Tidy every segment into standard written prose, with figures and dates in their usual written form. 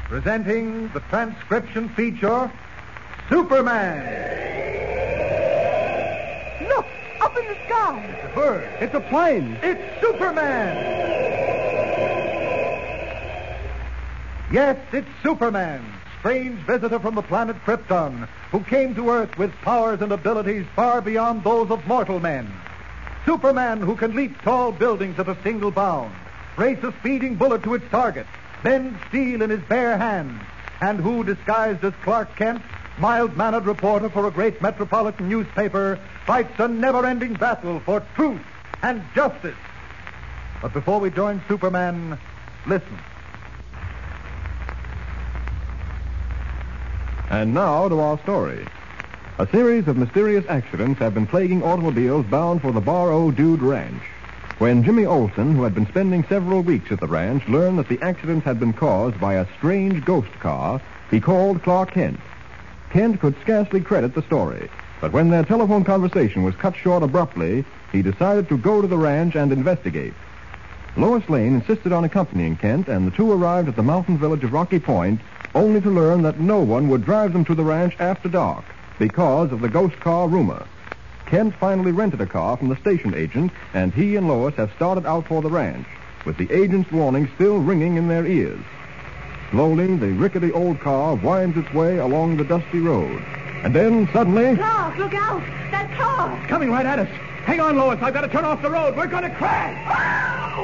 presenting the transcription feature, Superman. Look, up in the sky. It's a bird. It's a plane. It's Superman. Yes, it's Superman, strange visitor from the planet Krypton, who came to Earth with powers and abilities far beyond those of mortal men. Superman, who can leap tall buildings at a single bound, race a speeding bullet to its target, bend steel in his bare hands, and who, disguised as Clark Kent, mild-mannered reporter for a great metropolitan newspaper, fights a never-ending battle for truth and justice. But before we join Superman, listen. And now to our story. A series of mysterious accidents have been plaguing automobiles bound for the Bar-O Dude Ranch. When Jimmy Olsen, who had been spending several weeks at the ranch, learned that the accidents had been caused by a strange ghost car, he called Clark Kent. Kent could scarcely credit the story, but when their telephone conversation was cut short abruptly, he decided to go to the ranch and investigate. Lois Lane insisted on accompanying Kent, and the two arrived at the mountain village of Rocky Point, only to learn that no one would drive them to the ranch after dark because of the ghost car rumor. Kent finally rented a car from the station agent, and he and Lois have started out for the ranch, with the agent's warning still ringing in their ears. Slowly, the rickety old car winds its way along the dusty road. And then, suddenly... Clark, look out! That car! It's coming right at us. Hang on, Lois. I've got to turn off the road. We're going to crash.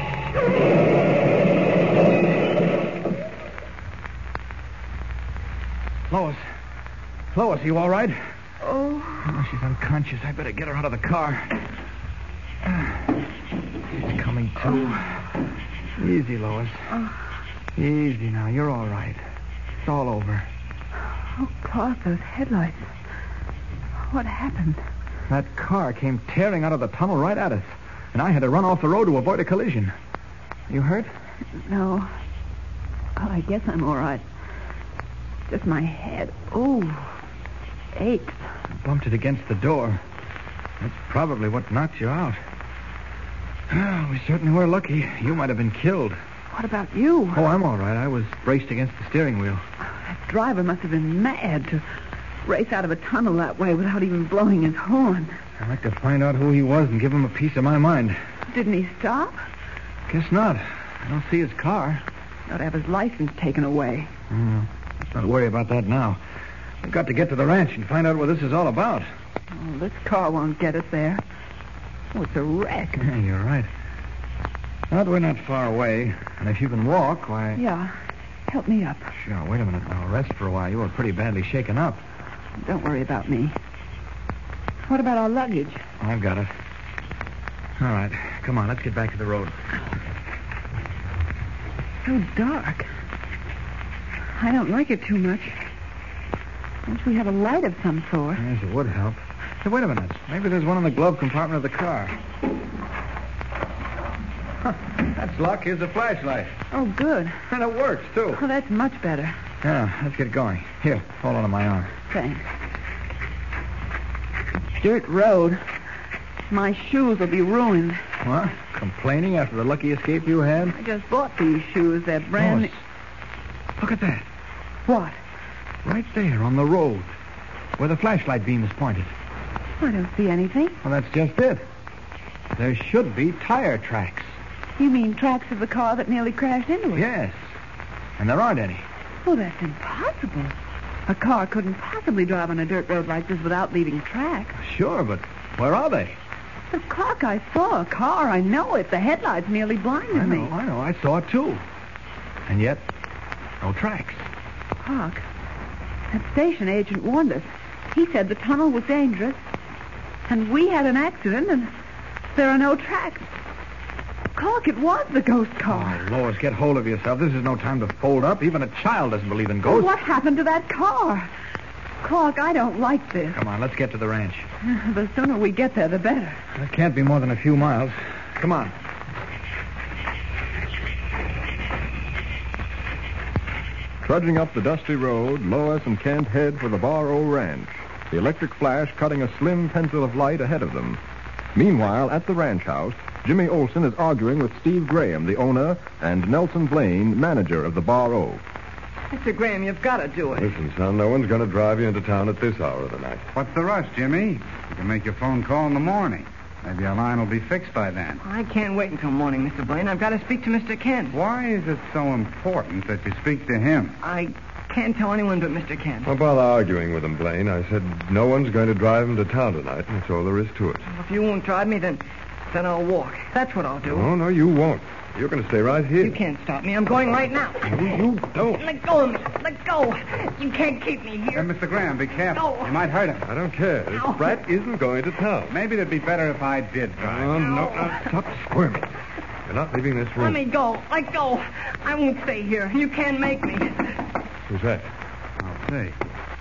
Lois, are you all right? Oh, She's unconscious. I better get her out of the car. She's coming to. Easy, Lois. Easy now. You're all right. It's all over. Oh, Clark, those headlights. What happened? That car came tearing out of the tunnel right at us, and I had to run off the road to avoid a collision. You hurt? No. Well, I guess I'm all right. Just my head. Oh, aches. I bumped it against the door. That's probably what knocked you out. Oh, we certainly were lucky. You might have been killed. What about you? Oh, I'm all right. I was braced against the steering wheel. That driver must have been mad to race out of a tunnel that way without even blowing his horn. I'd like to find out who he was and give him a piece of my mind. Didn't he stop? Guess not. I don't see his car. Ought to have his license taken away. Let's not worry about that now. We've got to get to the ranch and find out what this is all about. Oh, this car won't get us there. Oh, it's a wreck. Yeah, you're right. But we're not far away. And if you can walk, why... Yeah. Help me up. Sure, wait a minute now. Rest for a while. You were pretty badly shaken up. Don't worry about me. What about our luggage? I've got it. All right. Come on, let's get back to the road. So dark. I don't like it too much. Wish we had a light of some sort. Yes, it would help. Hey, wait a minute. Maybe there's one in the glove compartment of the car. Huh, that's luck. Here's a flashlight. Oh, good. And it works, too. Oh, that's much better. Yeah, let's get going. Here, hold on to my arm. Thanks. Dirt road. My shoes will be ruined. What? Complaining after the lucky escape you had? I just bought these shoes. They're brand new. Look at that. What? Right there on the road, where the flashlight beam is pointed. I don't see anything. Well, that's just it. There should be tire tracks. You mean tracks of the car that nearly crashed into it? Yes. And there aren't any. Oh, that's impossible. A car couldn't possibly drive on a dirt road like this without leaving tracks. Sure, but where are they? The clock, I saw a car. I know it. The headlights nearly blinded me. I know. I saw it, too. And yet, no tracks. Clark, that station agent warned us. He said the tunnel was dangerous, and we had an accident, and there are no tracks. Clark, it was the ghost car. Oh, Lois, get hold of yourself. This is no time to fold up. Even a child doesn't believe in ghosts. What happened to that car? Clark, I don't like this. Come on, let's get to the ranch. The sooner we get there, the better. It can't be more than a few miles. Come on. Trudging up the dusty road, Lois and Kent head for the Bar-O Ranch, the electric flash cutting a slim pencil of light ahead of them. Meanwhile, at the ranch house, Jimmy Olsen is arguing with Steve Graham, the owner, and Nelson Blaine, manager of the Bar-O. Mr. Graham, you've got to do it. Listen, son, no one's going to drive you into town at this hour of the night. What's the rush, Jimmy? You can make your phone call in the morning. Maybe our line will be fixed by then. I can't wait until morning, Mr. Blaine. I've got to speak to Mr. Kent. Why is it so important that you speak to him? I can't tell anyone but Mr. Kent. Don't bother arguing with him, Blaine. I said no one's going to drive him to town tonight, and that's all there is to it. If you won't drive me, then I'll walk. That's what I'll do. No, you won't. You're going to stay right here. You can't stop me. I'm going right now. You don't. Let go of me. Let go. You can't keep me here. Mr. Graham, be careful. No. You might hurt him. I don't care. This Ow. brat isn't going to town. Maybe it'd be better if I did drive. Oh, no. Stop squirming. You're not leaving this room. Let me go. Let go. I won't stay here. You can't make me. Who's that? I'll see.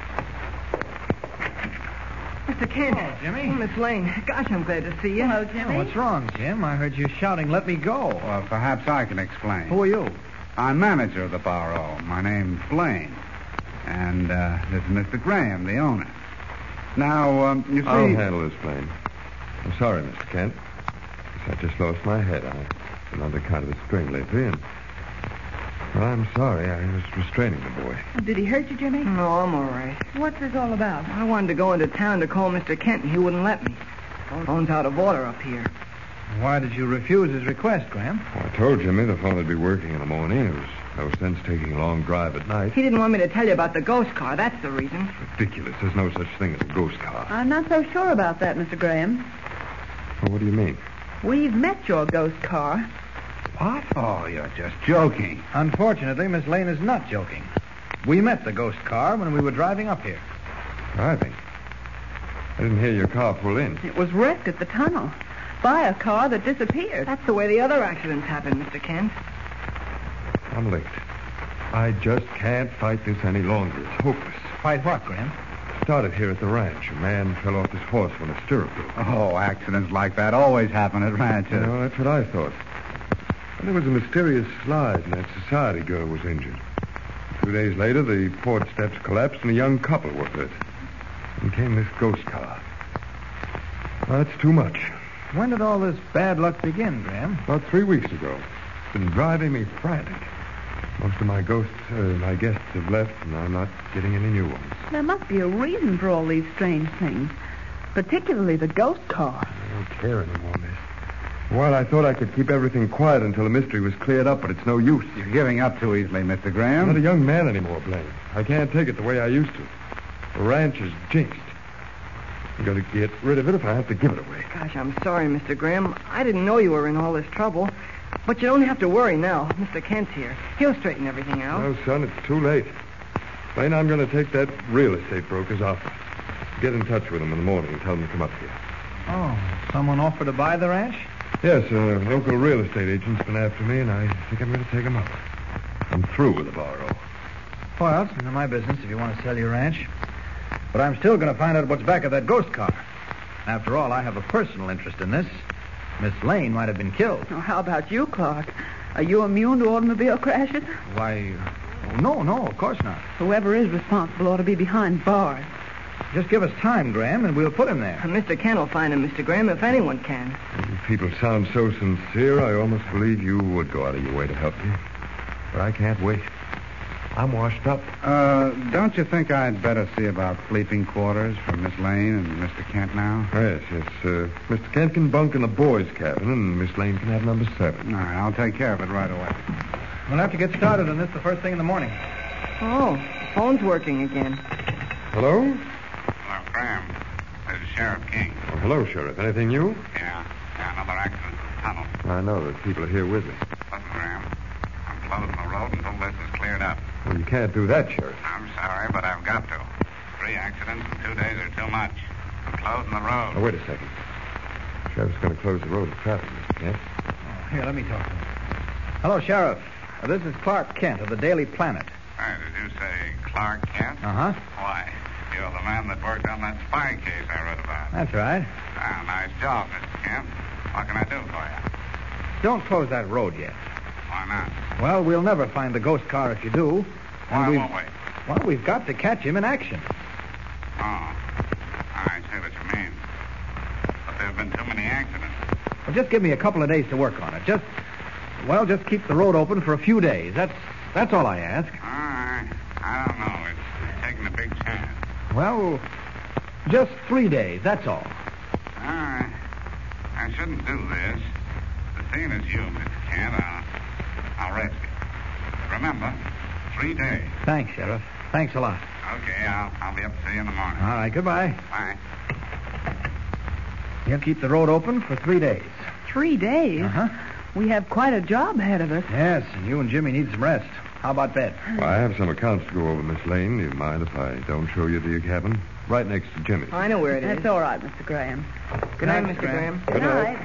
Mr. Kent. Oh, Jimmy. Miss Lane. Gosh, I'm glad to see you. Hello, Jimmy. What's wrong, Jim? I heard you shouting, let me go. Well, perhaps I can explain. Who are you? I'm manager of the Bar-O. My name's Blaine. And this is Mr. Graham, the owner. Now, you see... I'll handle this, Blaine. I'm sorry, Mr. Kent. I just lost my head. I've been under kind of a string lately, and... Well, I'm sorry. I was restraining the boy. Did he hurt you, Jimmy? No, I'm all right. What's this all about? I wanted to go into town to call Mr. Kent, and he wouldn't let me. Phone's out of order up here. Why did you refuse his request, Graham? Well, I told Jimmy the phone would be working in the morning. It was no sense taking a long drive at night. He didn't want me to tell you about the ghost car. That's the reason. Ridiculous. There's no such thing as a ghost car. I'm not so sure about that, Mr. Graham. Well, what do you mean? We've met your ghost car. What? Oh, you're just joking. Unfortunately, Miss Lane is not joking. We met the ghost car when we were driving up here. Driving? I didn't hear your car pull in. It was wrecked at the tunnel by a car that disappeared. That's the way the other accidents happened, Mr. Kent. I'm licked. I just can't fight this any longer. It's hopeless. Fight what, Graham? Started here at the ranch. A man fell off his horse when a stirrup broke. Oh, accidents like that always happen at ranches. Well, that's what I thought. And there was a mysterious slide, and that society girl was injured. 2 days later, the porch steps collapsed, and a young couple were hurt. And came this ghost car. That's too much. When did all this bad luck begin, Graham? About 3 weeks ago. It's been driving me frantic. Most of my guests have left, and I'm not getting any new ones. There must be a reason for all these strange things, particularly the ghost car. I don't care anymore, miss. Well, I thought I could keep everything quiet until the mystery was cleared up, but it's no use. You're giving up too easily, Mr. I'm Graham. not a young man anymore, Blaine. I can't take it the way I used to. The ranch is jinxed. I'm going to get rid of it if I have to give it away. Gosh, I'm sorry, Mr. Graham. I didn't know you were in all this trouble. But you don't have to worry now. Mr. Kent's here. He'll straighten everything out. No, son, it's too late. Blaine, I'm going to take that real estate broker's offer. Get in touch with him in the morning and tell him to come up here. Oh, someone offered to buy the ranch? Yes, a local real estate agent's been after me, and I think I'm going to take him up. I'm through with the Bar-O. Well, it's none of my business if you want to sell your ranch. But I'm still going to find out what's back of that ghost car. After all, I have a personal interest in this. Miss Lane might have been killed. Oh, how about you, Clark? Are you immune to automobile crashes? Why, no, of course not. Whoever is responsible ought to be behind bars. Just give us time, Graham, and we'll put him there. Mr. Kent will find him, Mr. Graham, if anyone can. You people sound so sincere, I almost believe you would go out of your way to help me. But I can't wait. I'm washed up. Don't you think I'd better see about sleeping quarters for Miss Lane and Mr. Kent now? Yes. Mr. Kent can bunk in the boys' cabin, and Miss Lane can have number 7. All right, I'll take care of it right away. We'll have to get started on this the first thing in the morning. Oh, the phone's working again. Hello? Hello, Graham. This is Sheriff King. Oh, hello, Sheriff. Anything new? Yeah, another accident in the tunnel. I know that people are here with me. Listen, Graham, I'm closing the road until this is cleared up. Well, you can't do that, Sheriff. I'm sorry, but I've got to. 3 accidents in 2 days are too much. I'm closing the road. Oh, wait a second. Sheriff's going to close the road to traffic, Mr. Kent. Oh, here, let me talk to him. Hello, Sheriff. This is Clark Kent of the Daily Planet. Hey, did you say Clark Kent? Uh-huh. Why, you're the man that worked on that spy case I read about. That's right. Ah, nice job, Mr. Kent. What can I do for you? Don't close that road yet. Why not? Well, we'll never find the ghost car if you do. Why won't we? Well, we've got to catch him in action. Oh, I see what you mean. But there have been too many accidents. Well, just give me a couple of days to work on it. Just keep the road open for a few days. That's That's all I ask. I don't know. It's taking a big chance. Well, just 3 days, that's all. I shouldn't do this. But seeing as you, Mr. Kent, I'll risk it. Remember, 3 days. Thanks, Sheriff. Thanks a lot. Okay, I'll be up to see you in the morning. All right, goodbye. Bye. You'll keep the road open for 3 days. 3 days? Uh-huh. We have quite a job ahead of us. Yes, and you and Jimmy need some rest. How about bed? I have some accounts to go over, Miss Lane. Do you mind if I don't show you to your cabin? Right next to Jimmy's. I know where it is. That's all right, Mr. Graham. Good night, Mr. Graham. Good night.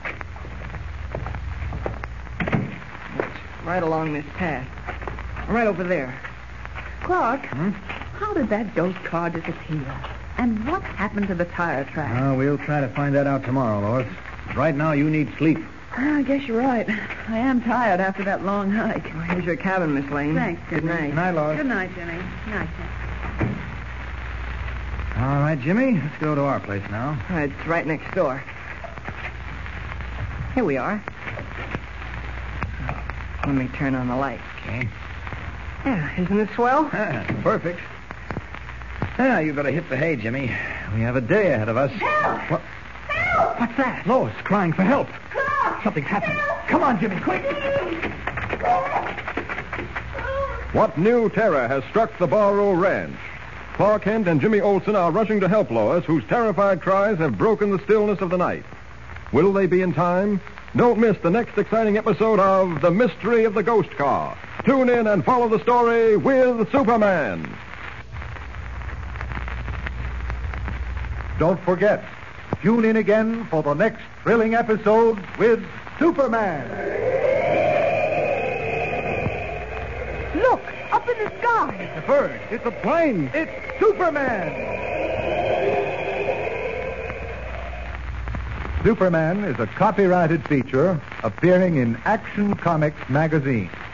It's right along this path. Right over there. Clark, how did that ghost car disappear? And what happened to the tire track? We'll try to find that out tomorrow, Lois. Right now, you need sleep. I guess you're right. I am tired after that long hike. Well, here's your cabin, Miss Lane. Thanks, Good Jimmy. night. Good night, Lois. Good night, Jimmy. Good night, Jimmy. All right, Jimmy, let's go to our place now. It's right next door. Here we are. Let me turn on the light. Okay. Yeah, isn't it swell? Perfect. Now, you better hit the hay, Jimmy. We have a day ahead of us. Help! What? Help! What's that? Lois, crying for help. Clark! Something's happened. Help! Come on, Jimmy, quick. What new terror has struck the Barrow Ranch? Clark Kent and Jimmy Olsen are rushing to help Lois, whose terrified cries have broken the stillness of the night. Will they be in time? Don't miss the next exciting episode of The Mystery of the Ghost Car. Tune in and follow the story with Superman. Don't forget, tune in again for the next thrilling episode with Superman. Look, up in the sky. It's a bird. It's a plane. It's Superman. Superman is a copyrighted feature appearing in Action Comics magazine.